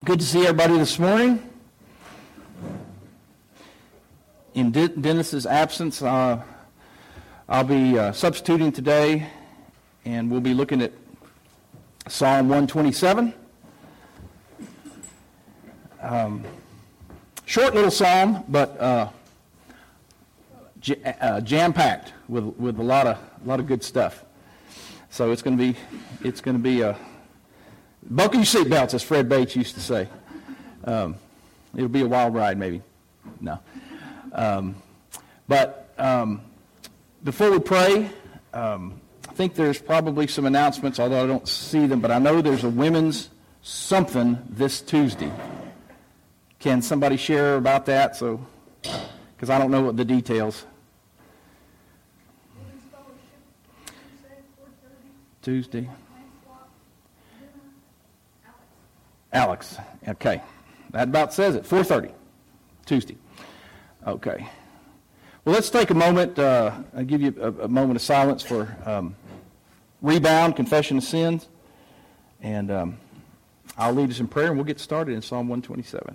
Good to see everybody this morning. In Dennis's absence, I'll be substituting today, and we'll be looking at Psalm 127. Short little psalm, but jam-packed with a lot of good stuff. So it's going to be a buckle your seatbelts, as Fred Bates used to say. It'll be a wild ride, maybe. No. But before we pray, I think there's probably some announcements, although I don't see them, but I know there's a women's something this Tuesday. Can somebody share about that? So, because I don't know what the details. Tuesday. Alex. Okay. That about says it. 4:30. Tuesday. Okay. Well, let's take a moment. I'll give you a moment of silence for rebound, confession of sins. And I'll lead us in prayer, and we'll get started in Psalm 127.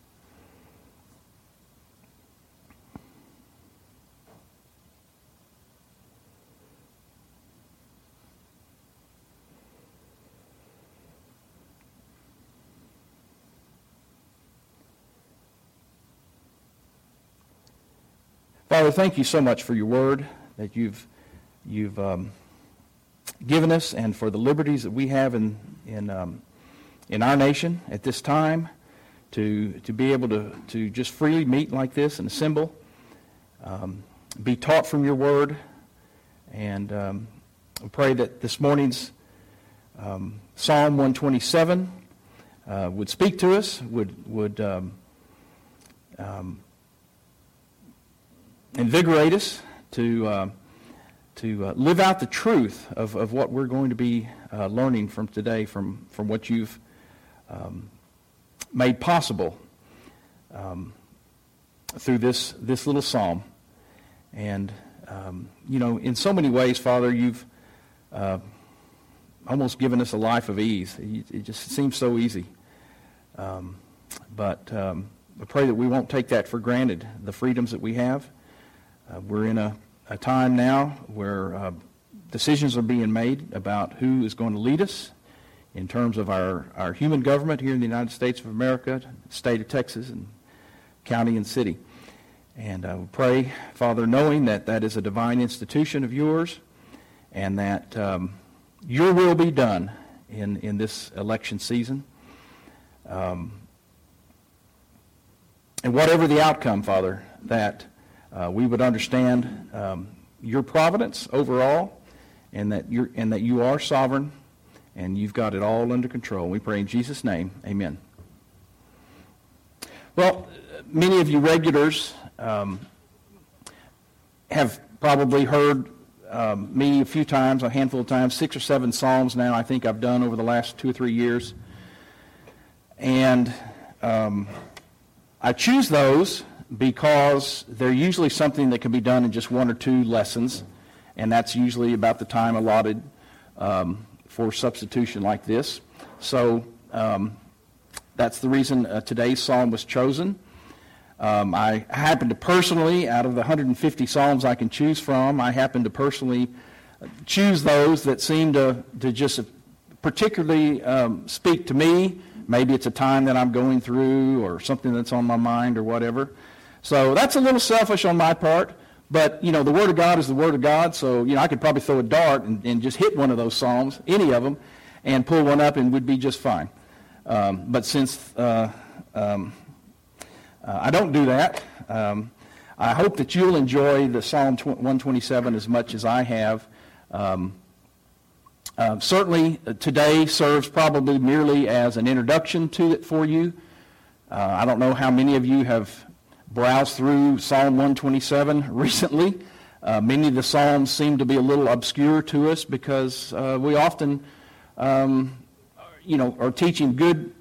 Father, thank you so much for your word that you've given us, and for the liberties that we have in our nation at this time to be able to just freely meet like this and assemble, be taught from your word, and I pray that this morning's Psalm 127 would speak to us, would invigorate us to live out the truth of what we're going to be learning from today, from what you've made possible through this little psalm. And, in so many ways, Father, you've almost given us a life of ease. It just seems so easy. But I pray that we won't take that for granted, the freedoms that we have. We're in a time now where decisions are being made about who is going to lead us in terms of our human government here in the United States of America, state of Texas, and county and city. And we pray, Father, knowing that that is a divine institution of yours, and that your will be done in this election season. And whatever the outcome, Father, that we would understand your providence overall, and that you are sovereign, and you've got it all under control. We pray in Jesus' name, amen. Well, many of you regulars have probably heard me a few times, a handful of times, 6 or 7 psalms now I think I've done over the last 2 or 3 years. And I choose those because they're usually something that can be done in just 1 or 2 lessons, and that's usually about the time allotted for substitution like this. So that's the reason today's psalm was chosen. I happen to personally, out of the 150 psalms I can choose from, I happen to personally choose those that seem to just particularly speak to me. Maybe it's a time that I'm going through, or something that's on my mind, or whatever. So that's a little selfish on my part, but, the Word of God is the Word of God, so, I could probably throw a dart and just hit one of those psalms, any of them, and pull one up and would be just fine. But since I don't do that, I hope that you'll enjoy the Psalm 127 as much as I have. Certainly, today serves probably merely as an introduction to it for you. I don't know how many of you have browsed through Psalm 127 recently. Many of the Psalms seem to be a little obscure to us because we often, are teaching good,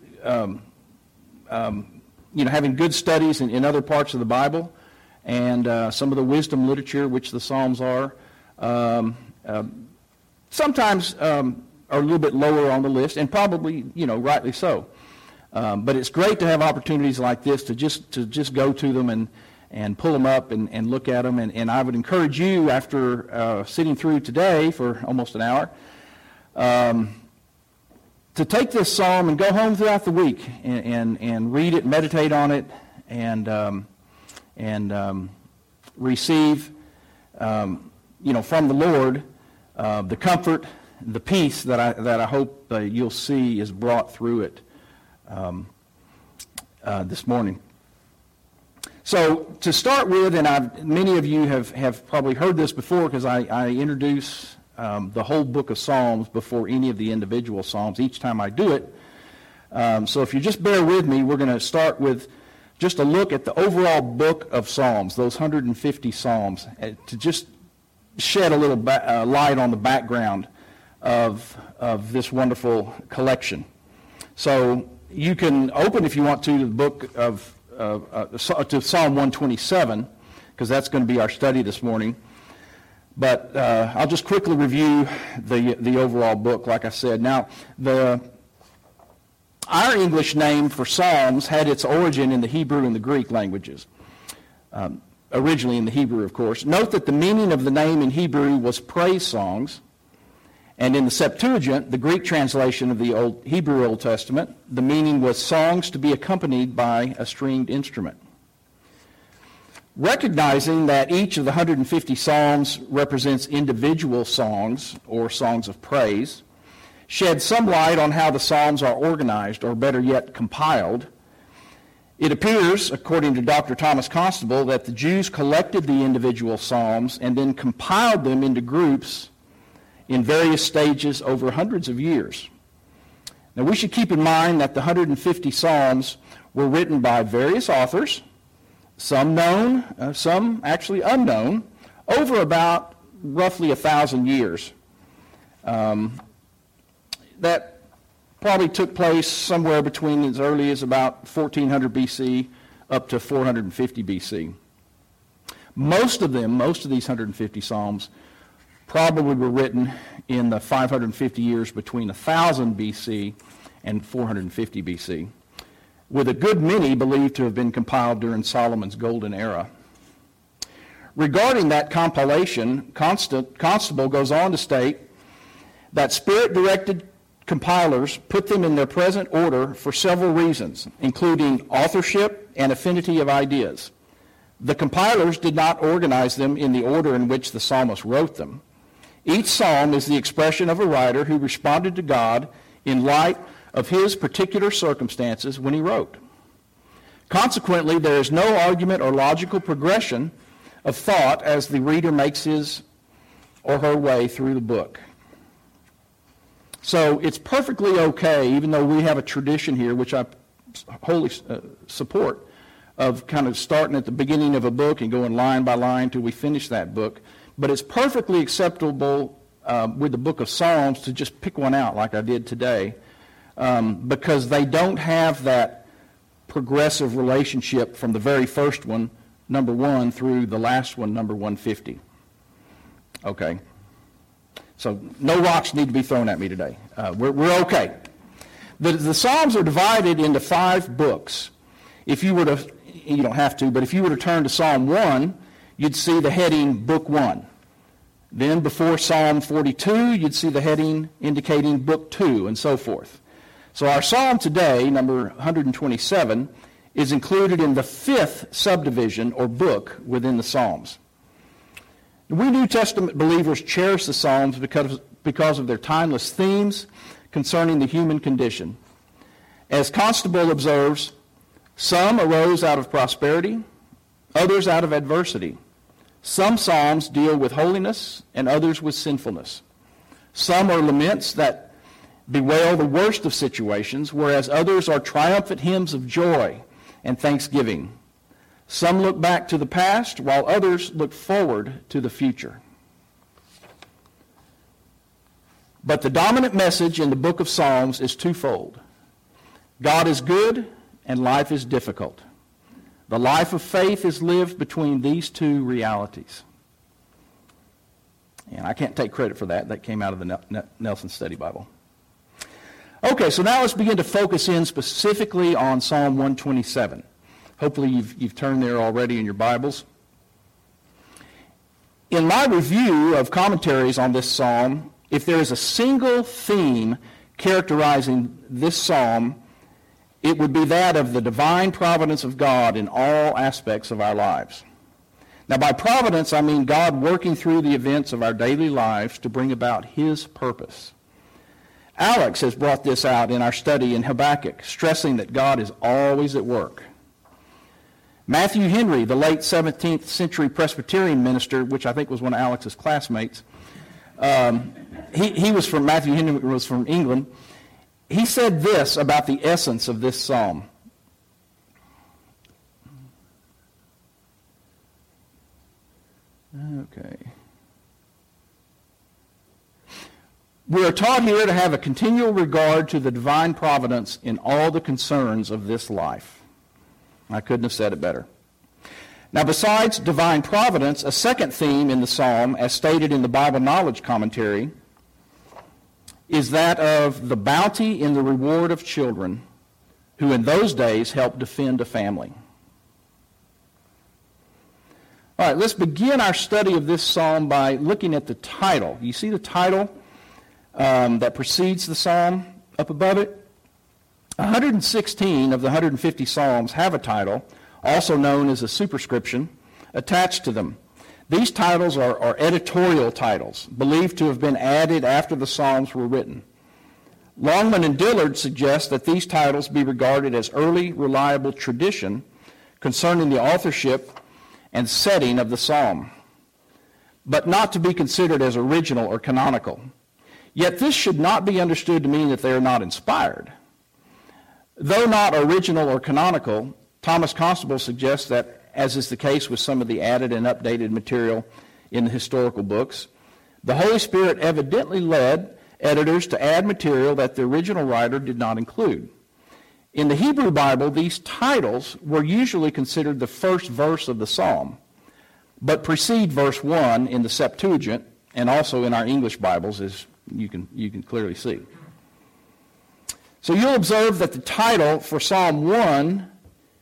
having good studies in other parts of the Bible, and some of the wisdom literature, which the Psalms are, sometimes are a little bit lower on the list, and probably, rightly so. But it's great to have opportunities like this to just go to them and pull them up and look at them. And I would encourage you, after sitting through today for almost an hour, to take this psalm and go home throughout the week and read it, meditate on it, and receive, from the Lord the comfort, the peace that I hope you'll see is brought through it this morning. So to start with, and many of you have probably heard this before because I introduce the whole book of Psalms before any of the individual Psalms each time I do it. So if you just bear with me, we're going to start with just a look at the overall book of Psalms, those 150 Psalms, to just shed a little light on the background of this wonderful collection. So you can open, if you want to, the book to Psalm 127, because that's going to be our study this morning. But I'll just quickly review the overall book, like I said. Now, our English name for Psalms had its origin in the Hebrew and the Greek languages. Originally in the Hebrew, of course. Note that the meaning of the name in Hebrew was praise songs. And in the Septuagint, the Greek translation of the Hebrew Old Testament, the meaning was songs to be accompanied by a stringed instrument. Recognizing that each of the 150 Psalms represents individual songs or songs of praise, shed some light on how the Psalms are organized, or better yet, compiled. It appears, according to Dr. Thomas Constable, that the Jews collected the individual Psalms and then compiled them into groups in various stages over hundreds of years. Now, we should keep in mind that the 150 Psalms were written by various authors, some known, some actually unknown, over about roughly 1,000 years. That probably took place somewhere between as early as about 1400 BC up to 450 BC. Most of these 150 Psalms, probably were written in the 550 years between 1000 BC and 450 BC, with a good many believed to have been compiled during Solomon's golden era. Regarding that compilation, Constable goes on to state that Spirit-directed compilers put them in their present order for several reasons, including authorship and affinity of ideas. The compilers did not organize them in the order in which the psalmist wrote them. Each psalm is the expression of a writer who responded to God in light of his particular circumstances when he wrote. Consequently, there is no argument or logical progression of thought as the reader makes his or her way through the book. So it's perfectly okay, even though we have a tradition here, which I wholly support, of kind of starting at the beginning of a book and going line by line till we finish that book. But it's perfectly acceptable with the book of Psalms to just pick one out like I did today, because they don't have that progressive relationship from the very first one, number 1, through the last one, number 150. Okay. So no rocks need to be thrown at me today. We're okay. The Psalms are divided into 5 books. If you were to, you don't have to, but if you were to turn to Psalm 1, you'd see the heading Book 1. Then before Psalm 42, you'd see the heading indicating Book 2, and so forth. So our psalm today, number 127, is included in the 5th subdivision or book within the Psalms. We New Testament believers cherish the Psalms because of their timeless themes concerning the human condition. As Constable observes, some arose out of prosperity, others out of adversity. Some psalms deal with holiness and others with sinfulness. Some are laments that bewail the worst of situations, whereas others are triumphant hymns of joy and thanksgiving. Some look back to the past, while others look forward to the future. But the dominant message in the book of Psalms is twofold. God is good and life is difficult. The life of faith is lived between these two realities. And I can't take credit for that. That came out of the Nelson Study Bible. Okay, so now let's begin to focus in specifically on Psalm 127. Hopefully you've turned there already in your Bibles. In my review of commentaries on this psalm, if there is a single theme characterizing this psalm, it would be that of the divine providence of God in all aspects of our lives. Now, by providence, I mean God working through the events of our daily lives to bring about His purpose. Alex has brought this out in our study in Habakkuk, stressing that God is always at work. Matthew Henry, the late 17th century Presbyterian minister, which I think was one of Alex's classmates, Matthew Henry was from England. He said this about the essence of this psalm. Okay. We are taught here to have a continual regard to the divine providence in all the concerns of this life. I couldn't have said it better. Now, besides divine providence, a second theme in the psalm, as stated in the Bible Knowledge Commentary, is that of the bounty in the reward of children who in those days helped defend a family. All right, let's begin our study of this psalm by looking at the title. You see the title that precedes the psalm up above it? 116 of the 150 psalms have a title, also known as a superscription, attached to them. These titles are editorial titles, believed to have been added after the psalms were written. Longman and Dillard suggest that these titles be regarded as early, reliable tradition concerning the authorship and setting of the psalm, but not to be considered as original or canonical. Yet this should not be understood to mean that they are not inspired. Though not original or canonical, Thomas Constable suggests that, as is the case with some of the added and updated material in the historical books, the Holy Spirit evidently led editors to add material that the original writer did not include. In the Hebrew Bible, these titles were usually considered the first verse of the psalm, but precede verse 1 in the Septuagint and also in our English Bibles, as you can clearly see. So you'll observe that the title for Psalm 1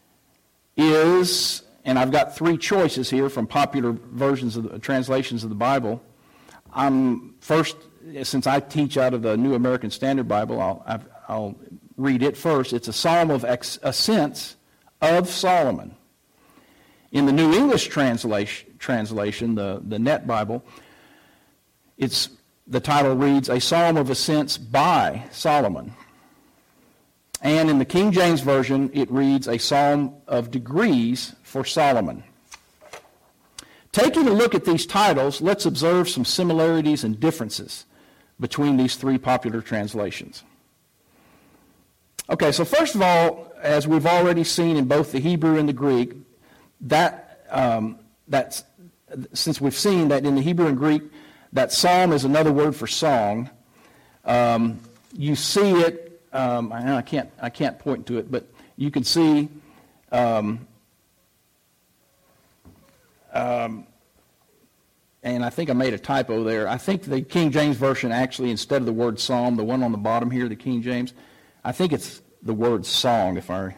is, and I've got three choices here from popular versions of the translations of the Bible. First, since I teach out of the New American Standard Bible, I'll read it first. It's a Psalm of Ascents of Solomon. In the New English translation, the Net Bible, the title reads, A Psalm of Ascents by Solomon. And in the King James Version, it reads, A Psalm of Degrees for Solomon. Taking a look at these titles, let's observe some similarities and differences between these three popular translations. Okay, so first of all, as we've already seen in both the Hebrew and the Greek, since we've seen that in the Hebrew and Greek, that psalm is another word for song. You see it. I can't point to it, but you can see. And I think I made a typo there. I think the King James Version actually, instead of the word psalm, the one on the bottom here, the King James, I think it's the word song, if I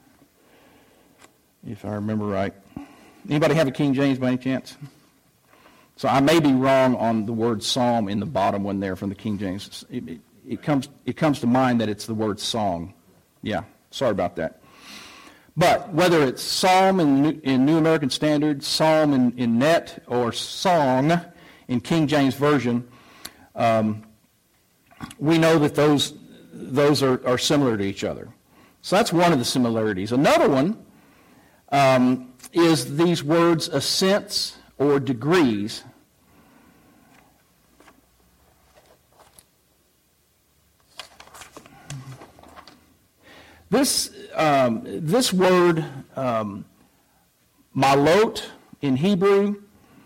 remember right. Anybody have a King James by any chance? So I may be wrong on the word psalm in the bottom one there from the King James. It comes to mind that it's the word song. Yeah, sorry about that. But whether it's psalm in New American Standard, psalm in Net, or song in King James Version, we know that those are similar to each other. So that's one of the similarities. Another one is these words ascents or degrees. This word, malot in Hebrew,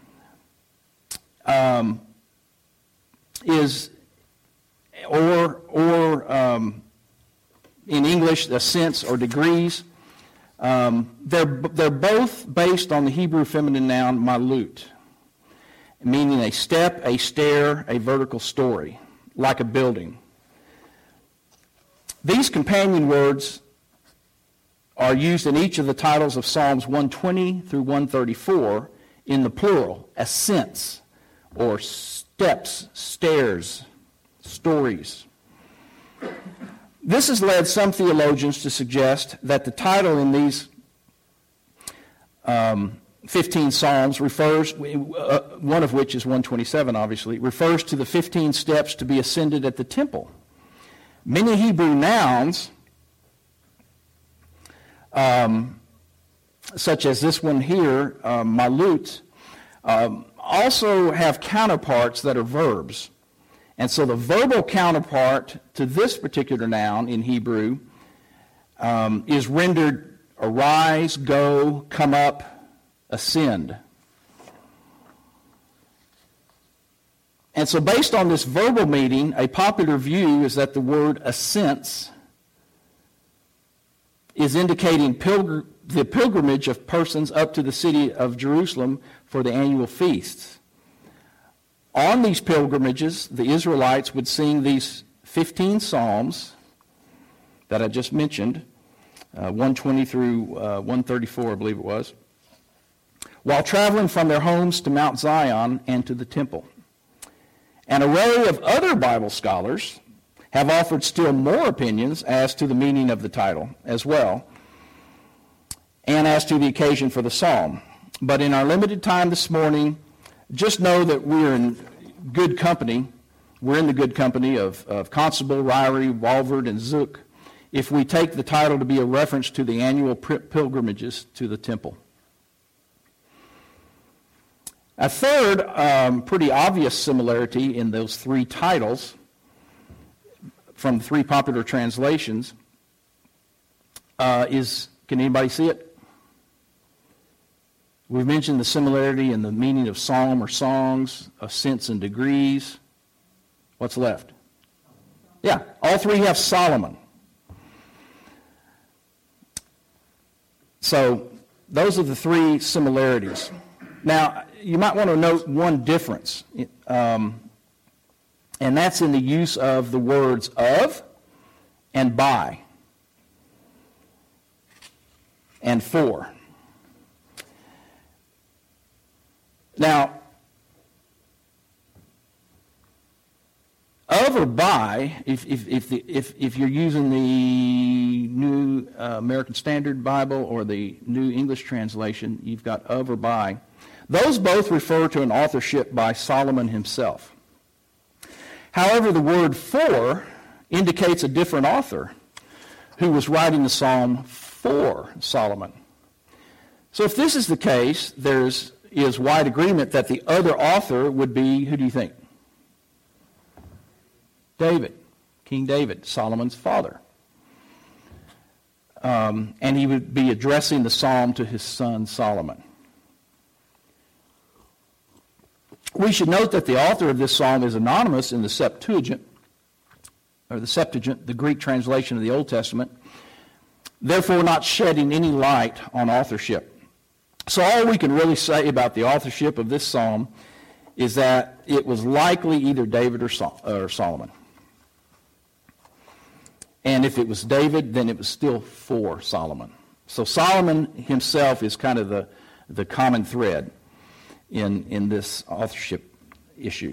is, or in English, ascents or degrees. They're both based on the Hebrew feminine noun malut, meaning a step, a stair, a vertical story, like a building. These companion words are used in each of the titles of Psalms 120 through 134 in the plural, ascents, or steps, stairs, stories. This has led some theologians to suggest that the title in these 15 Psalms refers, one of which is 127 obviously, refers to the 15 steps to be ascended at the temple. Many Hebrew nouns, such as this one here, malut, also have counterparts that are verbs. And so the verbal counterpart to this particular noun in Hebrew is rendered arise, go, come up, ascend. And so based on this verbal meaning, a popular view is that the word ascents is indicating the pilgrimage of persons up to the city of Jerusalem for the annual feasts. On these pilgrimages, the Israelites would sing these 15 psalms that I just mentioned, 120 through 134, I believe it was, while traveling from their homes to Mount Zion and to the temple. An array of other Bible scholars have offered still more opinions as to the meaning of the title as well, and as to the occasion for the psalm. But in our limited time this morning, just know that we're in good company. We're in the good company of Constable, Ryrie, Walvoord, and Zook if we take the title to be a reference to the annual pilgrimages to the temple. A third pretty obvious similarity in those three titles from three popular translations is, can anybody see it? We've mentioned the similarity in the meaning of psalm or songs, ascents and degrees. What's left? Yeah, all three have Solomon. So those are the three similarities. Now, you might want to note one difference, and that's in the use of the words of and by and for. Now, of or by, if you're using the New American Standard Bible or the New English translation, you've got of or by. Those both refer to an authorship by Solomon himself. However, the word for indicates a different author who was writing the psalm for Solomon. So if this is the case, there is wide agreement that the other author would be, who do you think? David, King David, Solomon's father. And he would be addressing the psalm to his son Solomon. We should note that the author of this psalm is anonymous in the Septuagint, the Greek translation of the Old Testament, therefore not shedding any light on authorship. So all we can really say about the authorship of this psalm is that it was likely either David or Solomon. And if it was David, then it was still for Solomon. So Solomon himself is kind of the common thread in this authorship issue.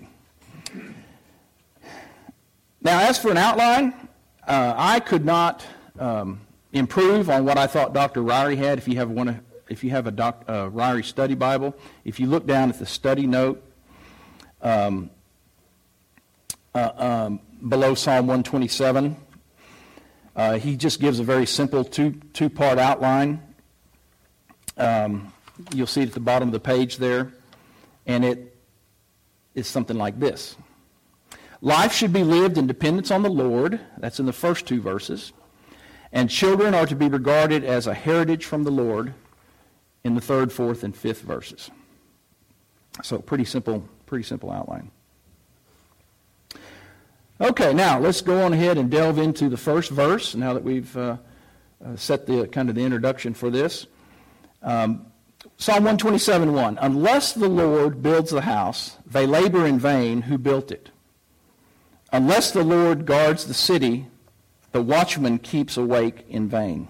Now, as for an outline, I could not improve on what I thought Dr. Ryrie had. If you have a Ryrie study Bible, if you look down at the study note below Psalm 127, he just gives a very simple two-part outline. You'll see it at the bottom of the page there, and it is something like this. Life should be lived in dependence on the Lord. That's in the first two verses. And children are to be regarded as a heritage from the Lord in the third, fourth, and fifth verses. So pretty simple outline. Okay, now let's go on ahead and delve into the first verse now that we've set the kind of the introduction for this. Psalm 127:1. Unless the Lord builds the house, they labor in vain who built it. Unless the Lord guards the city, The watchman keeps awake in vain.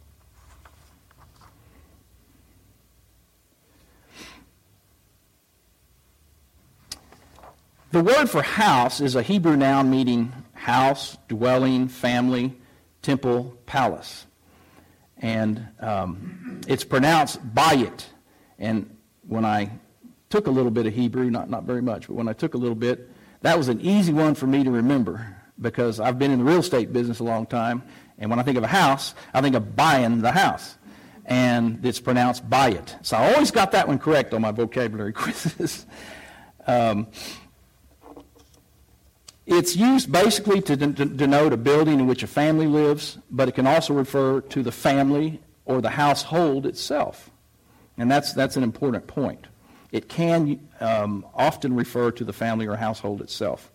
The word for house is a Hebrew noun meaning house, dwelling, family, temple, palace. And it's pronounced bayit. And when I took a little bit of Hebrew, not very much, but when I took a little bit, that was an easy one for me to remember because I've been in the real estate business a long time. And when I think of a house, I think of buying the house. And it's pronounced bayit. So I always got that one correct on my vocabulary quizzes. It's used basically to denote a building in which a family lives, but it can also refer to the family or the household itself. And that's an important point. It can often refer to the family or household itself.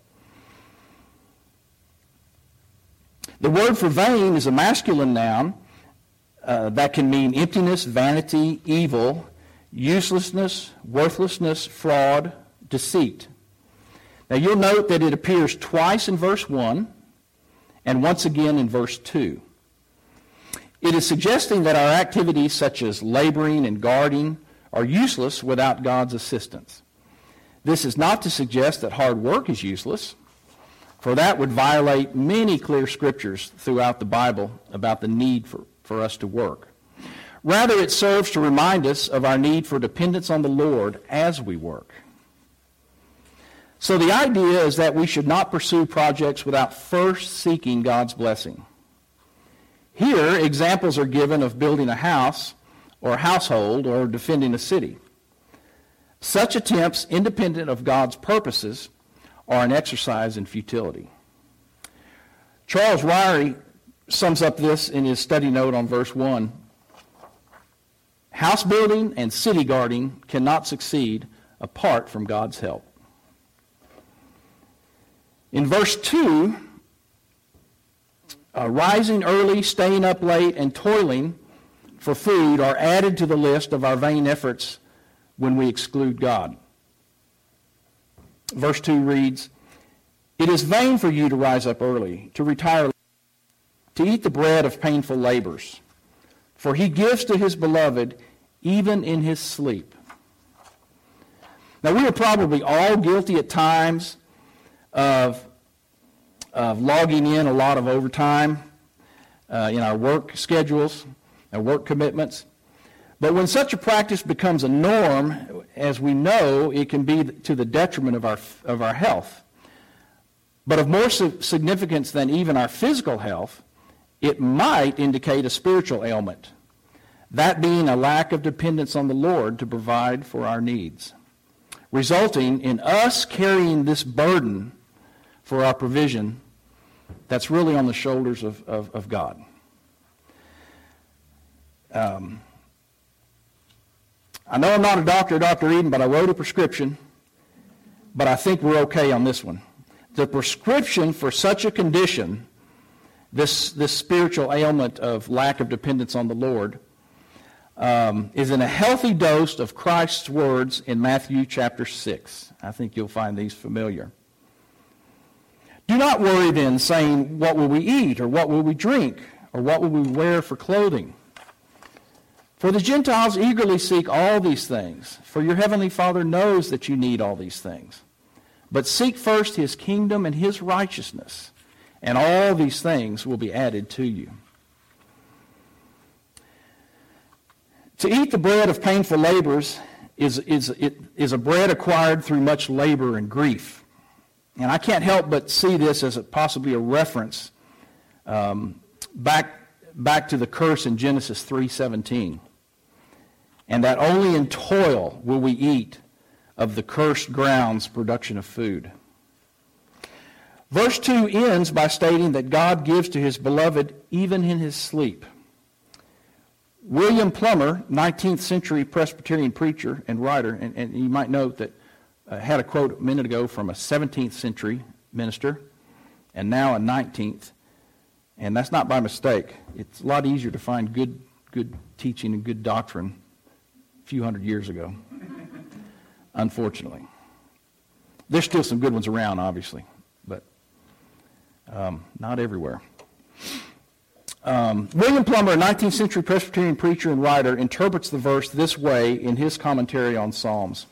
The word for vain is a masculine noun that can mean emptiness, vanity, evil, uselessness, worthlessness, fraud, deceit. Now you'll note that it appears twice in verse 1 and once again in verse 2. It is suggesting that our activities such as laboring and guarding are useless without God's assistance. This is not to suggest that hard work is useless, for that would violate many clear scriptures throughout the Bible about the need for us to work. Rather, it serves to remind us of our need for dependence on the Lord as we work. So the idea is that we should not pursue projects without first seeking God's blessing. Here, examples are given of building a house or a household or defending a city. Such attempts, independent of God's purposes, are an exercise in futility. Charles Ryrie sums up this in his study note on verse 1. House building and city guarding cannot succeed apart from God's help. In verse 2, rising early, staying up late, and toiling for food are added to the list of our vain efforts when we exclude God. Verse 2 reads, "It is vain for you to rise up early, to retire, to eat the bread of painful labors, for he gives to his beloved even in his sleep." Now we are probably all guilty at times of logging in a lot of overtime in our work schedules, our work commitments. But when such a practice becomes a norm, as we know, it can be to the detriment of our health. But of more significance than even our physical health, it might indicate a spiritual ailment, that being a lack of dependence on the Lord to provide for our needs, resulting in us carrying this burden for our provision that's really on the shoulders of God. I know I'm not a doctor, Dr. Eden, but I wrote a prescription, but I think we're okay on this one. The prescription for such a condition, this spiritual ailment of lack of dependence on the Lord, is in a healthy dose of Christ's words in Matthew chapter 6. I think you'll find these familiar. "Do not worry then, saying, what will we eat, or what will we drink, or what will we wear for clothing? For the Gentiles eagerly seek all these things, for your heavenly Father knows that you need all these things. But seek first his kingdom and his righteousness, and all these things will be added to you." To eat the bread of painful labors is a bread acquired through much labor and grief. And I can't help but see this as possibly a reference back to the curse in Genesis 3:17. "And that only in toil will we eat of the cursed ground's production of food." Verse 2 ends by stating that God gives to his beloved even in his sleep. William Plummer, 19th century Presbyterian preacher and writer, and you might note that I had a quote a minute ago from a 17th century minister, and now a 19th, and that's not by mistake. It's a lot easier to find good teaching and good doctrine a few hundred years ago, unfortunately. There's still some good ones around, obviously, but not everywhere. William Plummer, a 19th century Presbyterian preacher and writer, interprets the verse this way in his commentary on Psalms.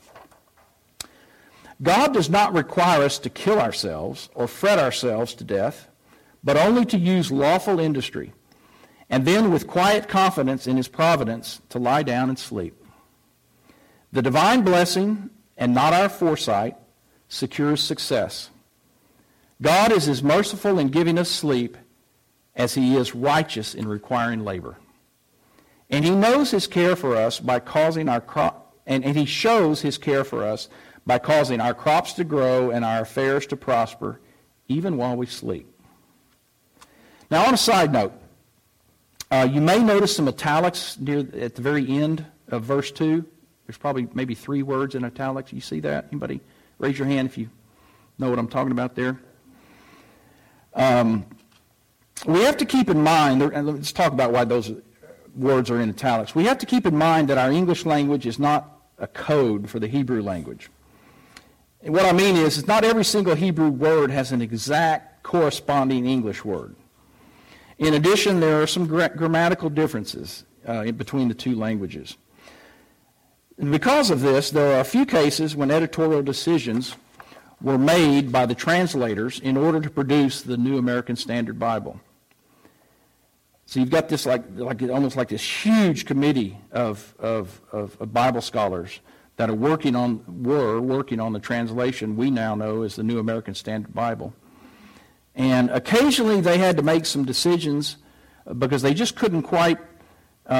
God does not require us to kill ourselves or fret ourselves to death, but only to use lawful industry, and then with quiet confidence in his providence to lie down and sleep. The divine blessing, and not our foresight, secures success. God is as merciful in giving us sleep as he is righteous in requiring labor. And he knows his care for us by causing and he shows his care for us by causing our crops to grow and our affairs to prosper, even while we sleep. Now, on a side note, you may notice some italics at the very end of verse 2. There's probably maybe 3 words in italics. You see that? Anybody? Raise your hand if you know what I'm talking about there. We have to keep in mind, and let's talk about why those words are in italics. We have to keep in mind that our English language is not a code for the Hebrew language. And what I mean is not every single Hebrew word has an exact corresponding English word. In addition, there are some grammatical differences between the two languages. And because of this, there are a few cases when editorial decisions were made by the translators in order to produce the New American Standard Bible. So you've got this almost like this huge committee of Bible scholars that were working on the translation we now know as the New American Standard Bible. And occasionally they had to make some decisions because they just couldn't quite, they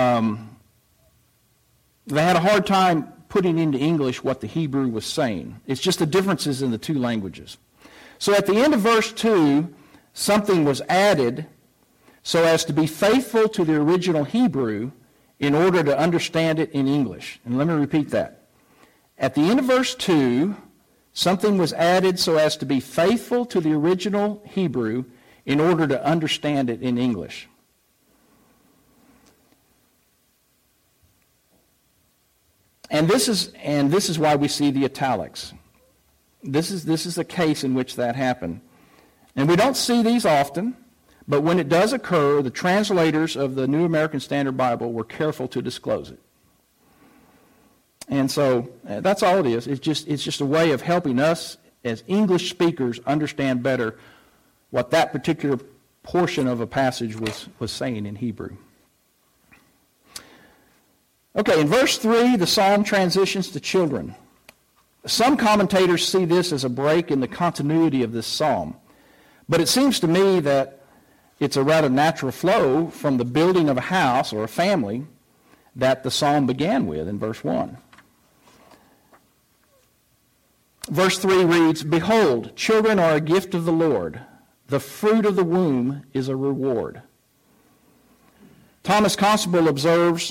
had a hard time putting into English what the Hebrew was saying. It's just the differences in the two languages. So at the end of verse 2, something was added so as to be faithful to the original Hebrew in order to understand it in English. And let me repeat that. At the end of verse 2, something was added so as to be faithful to the original Hebrew in order to understand it in English. And this is why we see the italics. This is a case in which that happened. And we don't see these often, but when it does occur, the translators of the New American Standard Bible were careful to disclose it. And so that's all it is. It's just a way of helping us as English speakers understand better what that particular portion of a passage was saying in Hebrew. Okay, in verse 3, the psalm transitions to children. Some commentators see this as a break in the continuity of this psalm. But it seems to me that it's a rather natural flow from the building of a house or a family that the psalm began with in verse 1. Verse 3 reads, "Behold, children are a gift of the Lord. The fruit of the womb is a reward." Thomas Constable observes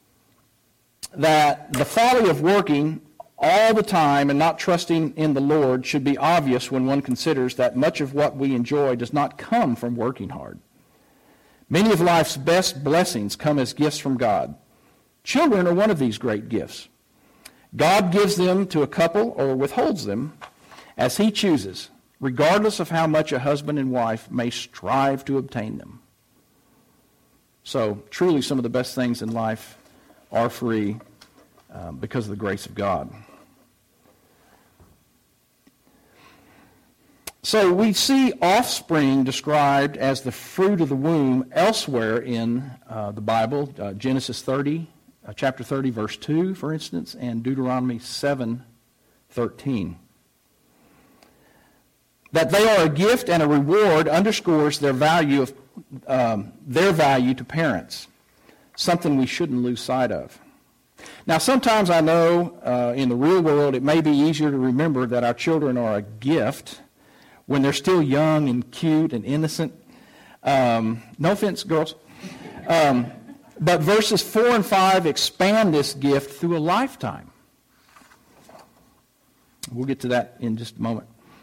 that the folly of working all the time and not trusting in the Lord should be obvious when one considers that much of what we enjoy does not come from working hard. Many of life's best blessings come as gifts from God. Children are one of these great gifts. God gives them to a couple or withholds them as he chooses, regardless of how much a husband and wife may strive to obtain them. So, truly, some of the best things in life are free because of the grace of God. So we see offspring described as the fruit of the womb elsewhere in the Bible, Genesis 30, chapter 30, verse 2, for instance, and Deuteronomy 7:13. That they are a gift and a reward underscores their value to parents, something we shouldn't lose sight of. Now, sometimes I know in the real world it may be easier to remember that our children are a gift when they're still young and cute and innocent. No offense, girls. But verses 4 and 5 expand this gift through a lifetime. We'll get to that in just a moment.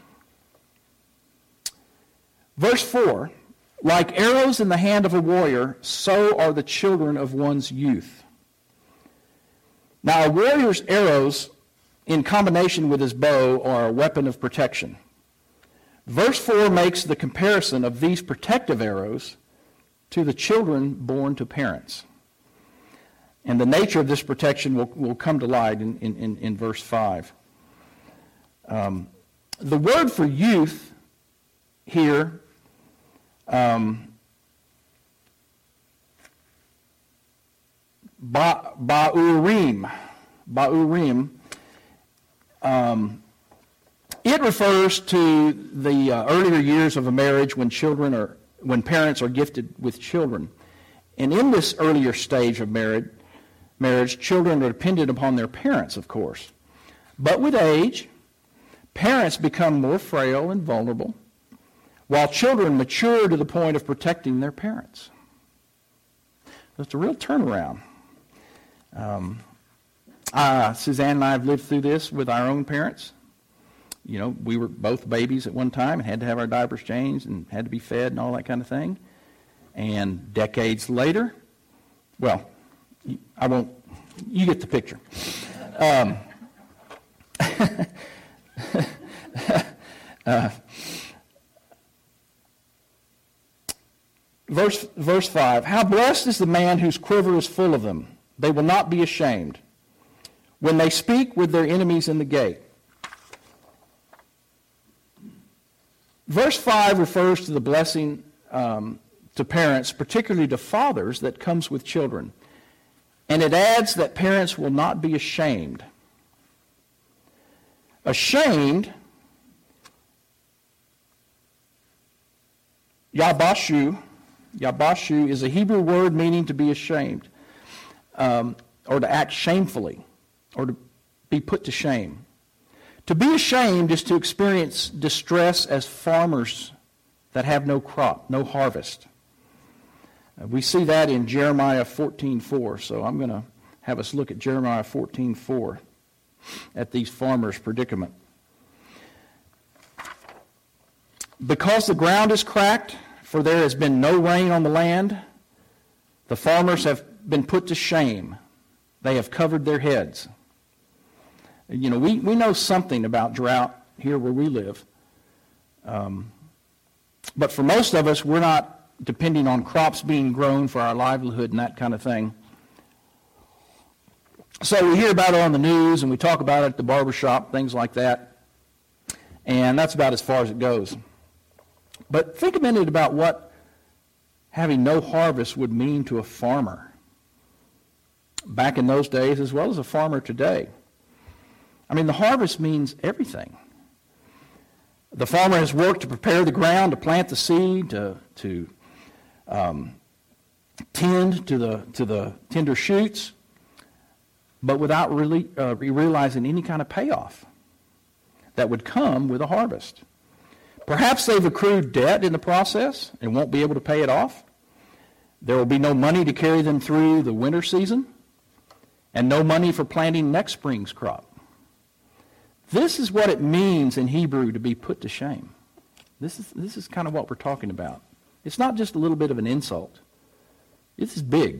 Verse 4, "Like arrows in the hand of a warrior, so are the children of one's youth." Now, a warrior's arrows, in combination with his bow, are a weapon of protection. Verse 4 makes the comparison of these protective arrows to the children born to parents. And the nature of this protection will come to light in verse 5. The word for youth here ba'urim. It refers to the earlier years of a marriage when parents are gifted with children. And in this earlier stage of marriage, children are dependent upon their parents, of course. But with age, parents become more frail and vulnerable, while children mature to the point of protecting their parents. It's a real turnaround. Suzanne and I have lived through this with our own parents. You know, we were both babies at one time and had to have our diapers changed and had to be fed and all that kind of thing. And decades later, well, I won't, you get the picture. Verse 5, how blessed is the man whose quiver is full of them. They will not be ashamed when they speak with their enemies in the gate. Verse 5 refers to the blessing to parents, particularly to fathers, that comes with children. And it adds that parents will not be ashamed. Ashamed, yabashu is a Hebrew word meaning to be ashamed, or to act shamefully, or to be put to shame. To be ashamed is to experience distress as farmers that have no crop, no harvest. We see that in Jeremiah 14:4. So I'm going to have us look at Jeremiah 14:4 at these farmers' predicament. Because the ground is cracked, for there has been no rain on the land, the farmers have been put to shame. They have covered their heads. You know, we know something about drought here where we live. But for most of us, we're not depending on crops being grown for our livelihood and that kind of thing. So we hear about it on the news and we talk about it at the barbershop, things like that. And that's about as far as it goes. But think a minute about what having no harvest would mean to a farmer back in those days as well as a farmer today. I mean, the harvest means everything. The farmer has worked to prepare the ground, to plant the seed, to tend to the tender shoots, but without really realizing any kind of payoff that would come with a harvest. Perhaps they've accrued debt in the process and won't be able to pay it off. There will be no money to carry them through the winter season and no money for planting next spring's crop. This is what it means in Hebrew to be put to shame. This is kind of what we're talking about. It's not just a little bit of an insult. This is big.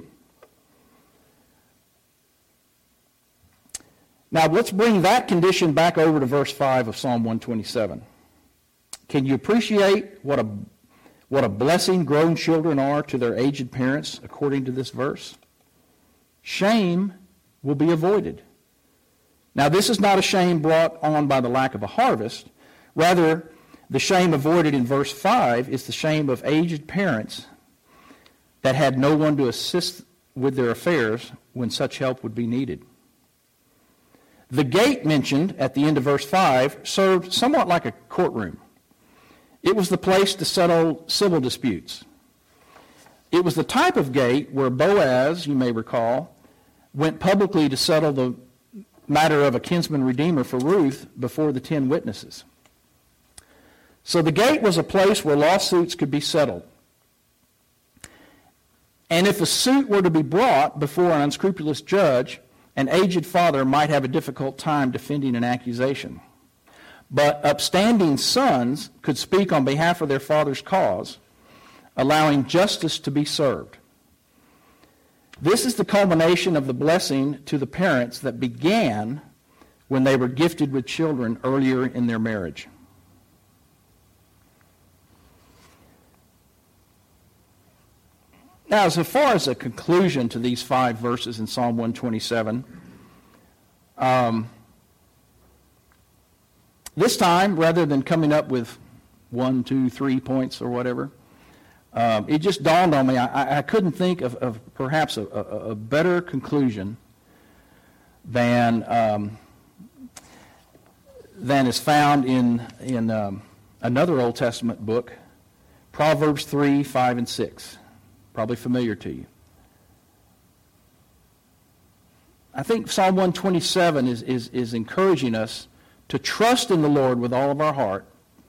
Now let's bring that condition back over to verse 5 of Psalm 127. Can you appreciate what a blessing grown children are to their aged parents according to this verse? Shame will be avoided. Now, this is not a shame brought on by the lack of a harvest. Rather, the shame avoided in verse 5 is the shame of aged parents that had no one to assist with their affairs when such help would be needed. The gate mentioned at the end of verse 5 served somewhat like a courtroom. It was the place to settle civil disputes. It was the type of gate where Boaz, you may recall, went publicly to settle the matter of a kinsman redeemer for Ruth before the 10 witnesses. So the gate was a place where lawsuits could be settled. And if a suit were to be brought before an unscrupulous judge, an aged father might have a difficult time defending an accusation. But upstanding sons could speak on behalf of their father's cause, allowing justice to be served. This is the culmination of the blessing to the parents that began when they were gifted with children earlier in their marriage. Now, as far as a conclusion to these 5 verses in Psalm 127, this time, rather than coming up with 1, 2, 3 points or whatever, it just dawned on me, I couldn't think of perhaps a better conclusion than is found in another Old Testament book, Proverbs 3, 5, and 6. Probably familiar to you. I think Psalm 127 is encouraging us to trust in the Lord with all of our heart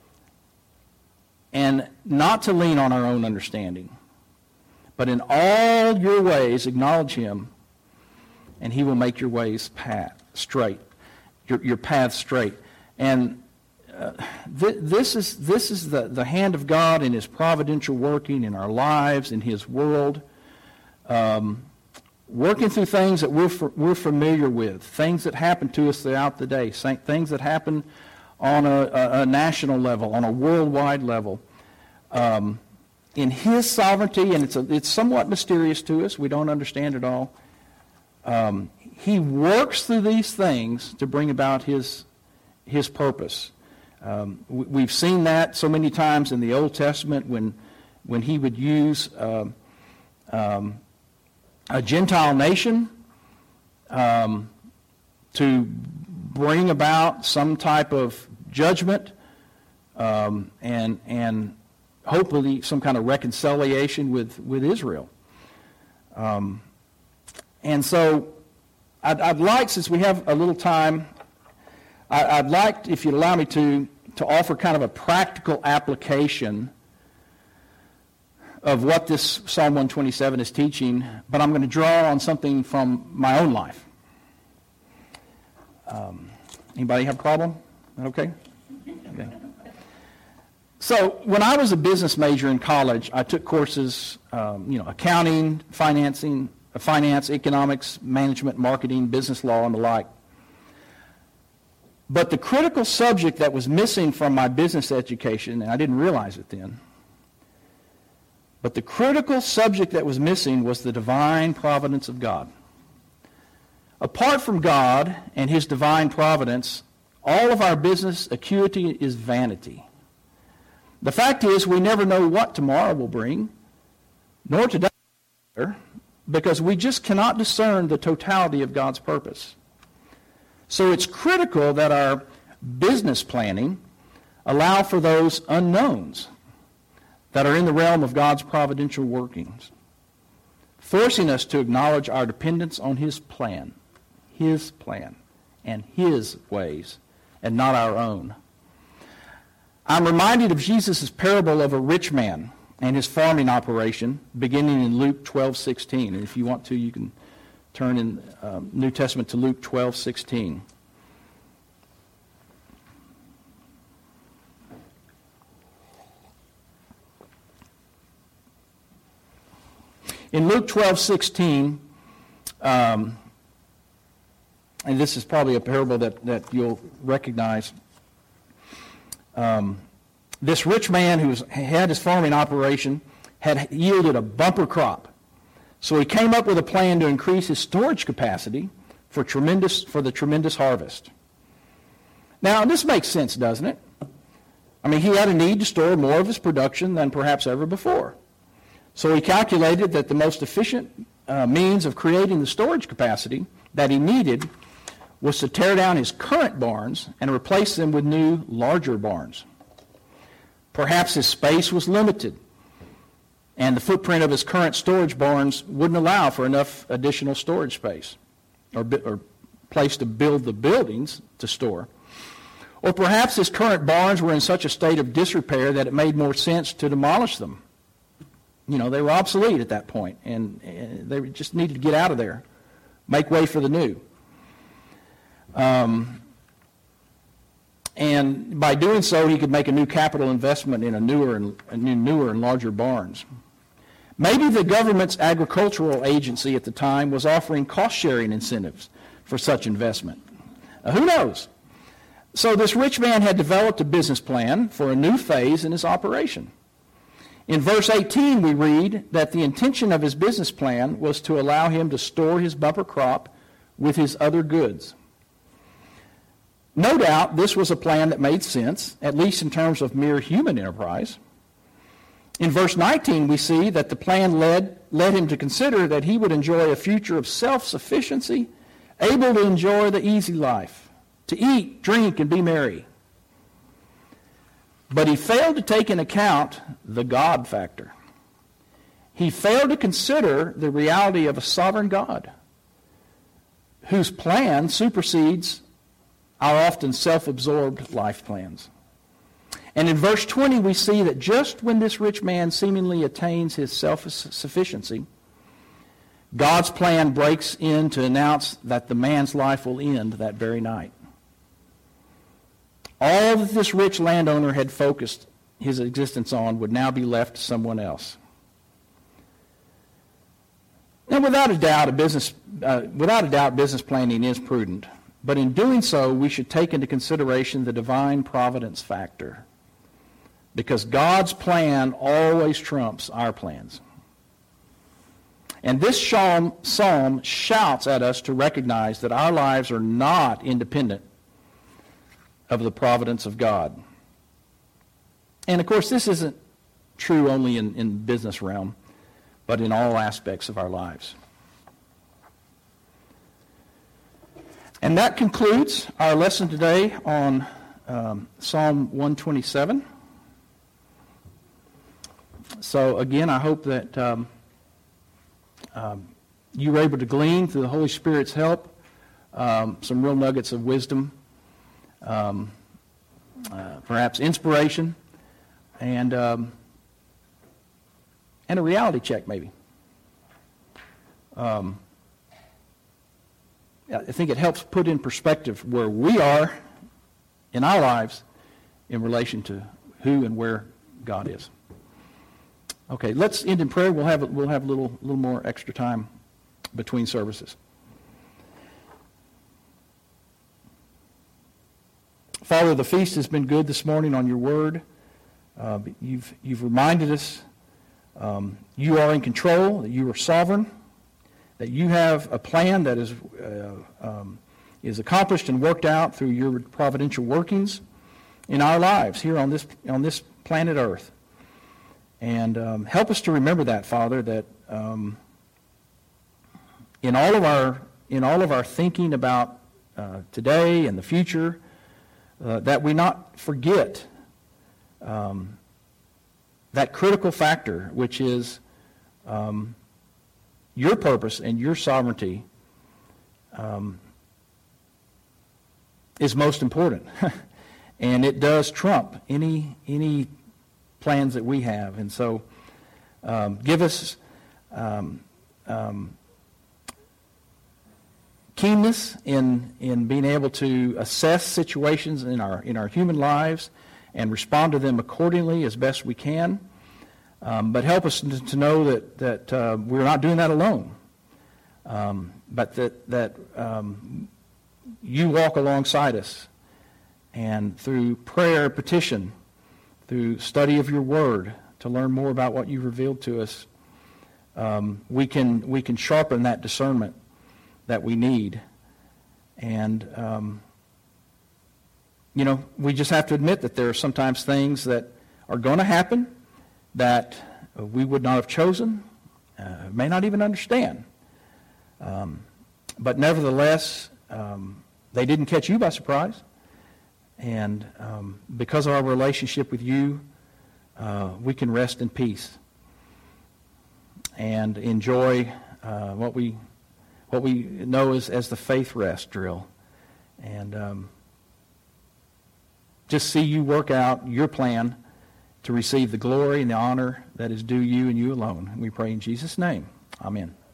and not to lean on our own understanding, but in all your ways acknowledge Him, and He will make your ways straight, your path straight. And this is the hand of God in His providential working in our lives, in His world, working through things that we're familiar with, things that happen to us throughout the day, things that happen on a national level, on a worldwide level. In His sovereignty, and it's somewhat mysterious to us, we don't understand it all, He works through these things to bring about His purpose. We've seen that so many times in the Old Testament when He would use a Gentile nation to bring about some type of judgment and hopefully some kind of reconciliation with Israel. And so I'd like, since we have a little time, I'd like, if you'd allow me to offer kind of a practical application of what this Psalm 127 is teaching, but I'm going to draw on something from my own life. Anybody have a problem? Okay? Okay. So when I was a business major in college, I took courses, accounting, finance, economics, management, marketing, business law, and the like. But the critical subject that was missing from my business education, and I didn't realize it then, but the critical subject that was missing was the divine providence of God. Apart from God and His divine providence, all of our business acuity is vanity. The fact is, we never know what tomorrow will bring, nor today, because we just cannot discern the totality of God's purpose. So it's critical that our business planning allow for those unknowns that are in the realm of God's providential workings, forcing us to acknowledge our dependence on His plan, and His ways, and not our own. I'm reminded of Jesus' parable of a rich man and his farming operation, beginning in Luke 12:16. And if you want to, you can turn in New Testament to Luke 12:16. In Luke 12:16, and this is probably a parable that you'll recognize, this rich man who had his farming operation had yielded a bumper crop. So he came up with a plan to increase his storage capacity for the tremendous harvest. Now, this makes sense, doesn't it? I mean, he had a need to store more of his production than perhaps ever before. So he calculated that the most efficient means of creating the storage capacity that he needed was to tear down his current barns and replace them with new, larger barns. Perhaps his space was limited, and the footprint of his current storage barns wouldn't allow for enough additional storage space or place to build the buildings to store. Or perhaps his current barns were in such a state of disrepair that it made more sense to demolish them. You know, they were obsolete at that point, and they just needed to get out of there, make way for the new. And by doing so, he could make a new capital investment in newer and larger barns. Maybe the government's agricultural agency at the time was offering cost-sharing incentives for such investment. Who knows? So this rich man had developed a business plan for a new phase in his operation. In verse 18, we read that the intention of his business plan was to allow him to store his bumper crop with his other goods. No doubt this was a plan that made sense, at least in terms of mere human enterprise. In verse 19, we see that the plan led him to consider that he would enjoy a future of self-sufficiency, able to enjoy the easy life, to eat, drink, and be merry. But he failed to take into account the God factor. He failed to consider the reality of a sovereign God whose plan supersedes our often self-absorbed life plans. And in verse 20, we see that just when this rich man seemingly attains his self-sufficiency, God's plan breaks in to announce that the man's life will end that very night. All that this rich landowner had focused his existence on would now be left to someone else. Now, without a doubt, business planning is prudent, but in doing so, we should take into consideration the divine providence factor, because God's plan always trumps our plans. And this psalm shouts at us to recognize that our lives are not independent of the providence of God. And of course, this isn't true only in the business realm, but in all aspects of our lives. And that concludes our lesson today on Psalm 127. So again, I hope that you were able to glean through the Holy Spirit's help some real nuggets of wisdom, perhaps inspiration, and a reality check maybe. I think it helps put in perspective where we are in our lives in relation to who and where God is. Okay, let's end in prayer. We'll have a little more extra time between services. Father, the feast has been good this morning on your word. You've reminded us you are in control, that you are sovereign, that you have a plan that is accomplished and worked out through your providential workings in our lives here on this planet Earth. And help us to remember that, Father, that in all of our thinking about today and the future, that we not forget that critical factor, which is your purpose and your sovereignty is most important. And it does trump any plans that we have. And so give us keenness in being able to assess situations in our human lives and respond to them accordingly as best we can. But help us to know that we're not doing that alone, but that you walk alongside us, and through prayer, petition, through study of your word to learn more about what you've revealed to us, we can sharpen that discernment that we need. And we just have to admit that there are sometimes things that are going to happen that we would not have chosen, may not even understand. But nevertheless, they didn't catch you by surprise. And because of our relationship with you, we can rest in peace and enjoy what we know as the faith rest drill. And just see you work out your plan to receive the glory and the honor that is due you and you alone. And we pray in Jesus' name. Amen.